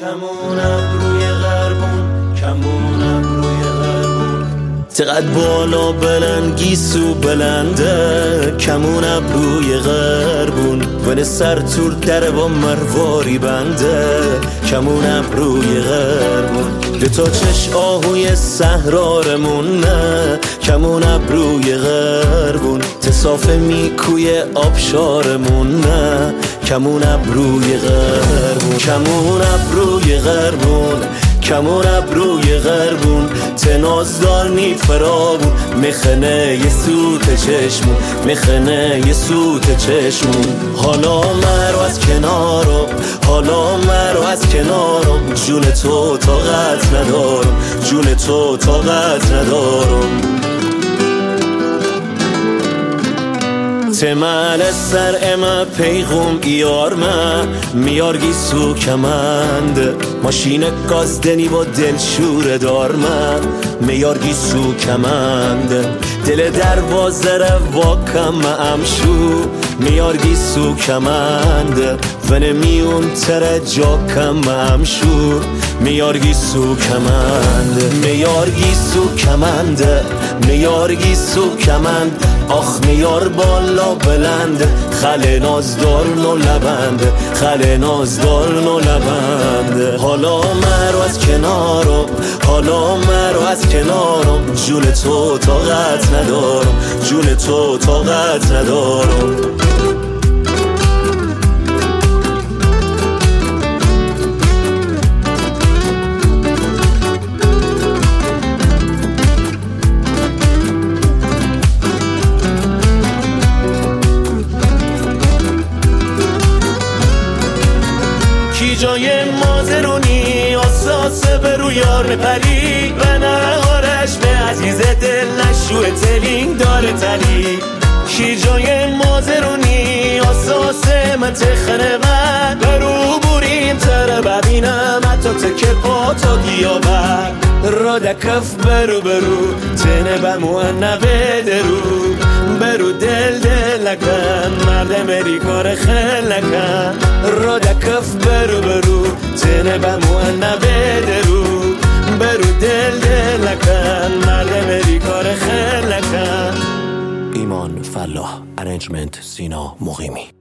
کمونم روی غربون، کمونم روی غربون، چقدر بالا بلند گیسو بلنده، کمونم روی غربون، ون سر تور در با مرواری بنده، کمونم روی غربون، دوتا چش آهوی سهرارمون نه، کمونم روی غربون، تصاف میکوی آبشارمون نه، کمونم روی غربون، کمونم روی غربون، کمونم روی غربون، تنازدار نی فرابون، میخنه یه سوت چشمون، میخنه یه سوت چشمون، حالا مرو از کنارم، حالا مرو از کنارم، جون تو طاقت ندارم، جون تو طاقت ندارم. تمل سر اما پیغم ایار من میارگی سو کمند، ماشین گازدنی با دل شور دار من میارگی سو کمند، دل دروازه رو واکم امشو میارگی سو کمند، ون میون تر جاکم امشو میارگی سو کمند، میارگی سو کمند، میارگی سو کمند، آخ میار بالا بلند، خل نازدار نو لبند، خل نازدار نو لبند، حالا مرو از کنارم، حالا مرو از کنارم، جون تو طاقت ندارم، جون تو طاقت ندارم. کی جای مازرونی اساسه به رو یار پلی و نهارش به عزیز دل نشوه تلینگ داره تلی، کی جای مازرونی اساسه من تخنه من برو بوریم تره ببینم حتی تکر پا تا گیاور را دکف برو برو تنه بمون نوه درو برو دل دل نکن مرد مری کار خیل نکن را دکف برو برو تنه بمون نوه درو برو دل دل نکن مرد مری کار خیل نکن. ایمان فلاح، ارنجمنت سینا مقیمی.